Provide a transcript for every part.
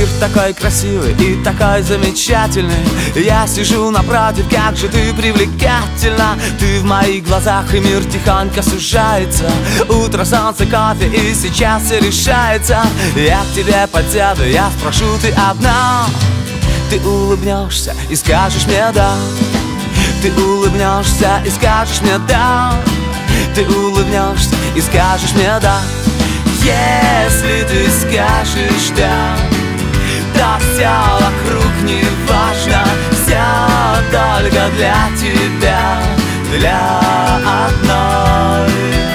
Мир такой красивый и такой замечательный. Я сижу напротив, как же ты привлекательна. Ты в моих глазах, и мир тихонько сужается. Утро, солнце, кофе, и сейчас все решается. Я к тебе подсяду, я спрошу, ты одна. Ты улыбнешься и скажешь мне да. Ты улыбнешься и скажешь мне да. Ты улыбнешься и скажешь мне да. Если ты скажешь да, то все вокруг не важно. Все только для тебя, для одной.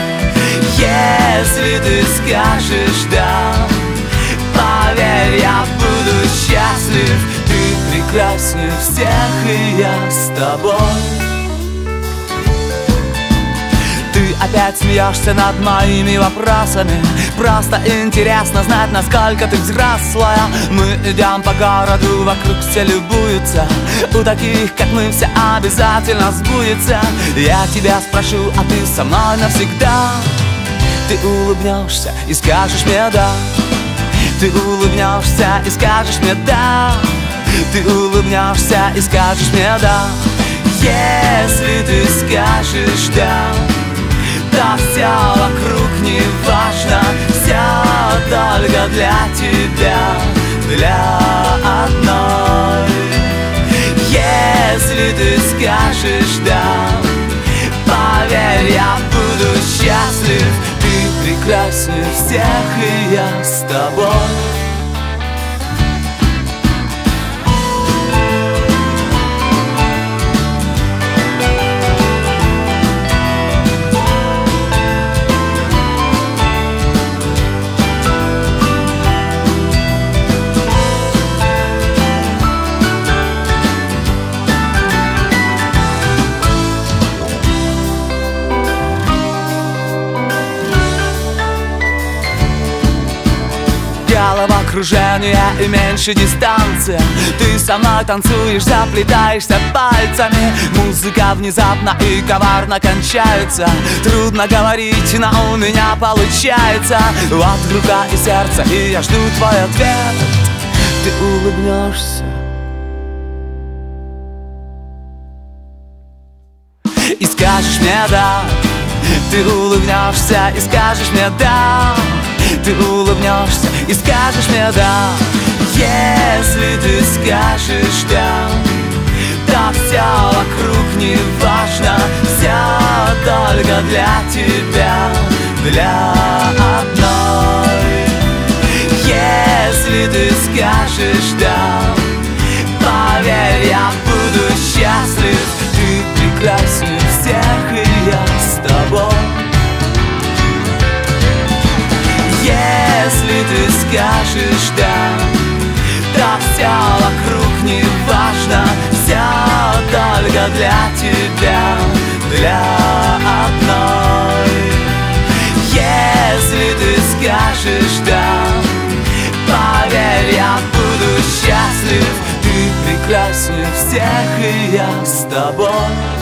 Если ты скажешь да, поверь, я буду счастлив. Ты прекраснее всех, и я с тобой. Ты опять смеешься над моими вопросами. Просто интересно знать, насколько ты взрослая. Мы идем по городу, вокруг все любуются. У таких, как мы, все обязательно сбудется. Я тебя спрошу, а ты со мной навсегда. Ты улыбнешься и скажешь мне да. Ты улыбнешься и скажешь мне да. Ты улыбнешься и скажешь мне да. Если ты скажешь да, то все вокруг не важно. Все только для тебя, для одной. Если ты скажешь да, поверь, я буду счастлив. Ты прекраснее всех, и я с тобой. Головокружение и меньше дистанция. Ты со мной танцуешь, заплетаешься пальцами. Музыка внезапно и коварно кончается. Трудно говорить, но у меня получается. Вот рука и сердце, и я жду твой ответ. Ты улыбнешься и скажешь мне да. Ты улыбнешься и скажешь мне да. Ты улыбнешься и скажешь мне да. Если ты скажешь да, то все вокруг не важно. Все только для тебя, для одной. Если ты скажешь да, поверь, я буду счастлив. Ты прекраснее всех, и я с тобой. Если ты скажешь да, то все вокруг не важно. Все только для тебя, для одной. Если ты скажешь да, поверь, я буду счастлив. Ты прекраснее всех, и я с тобой.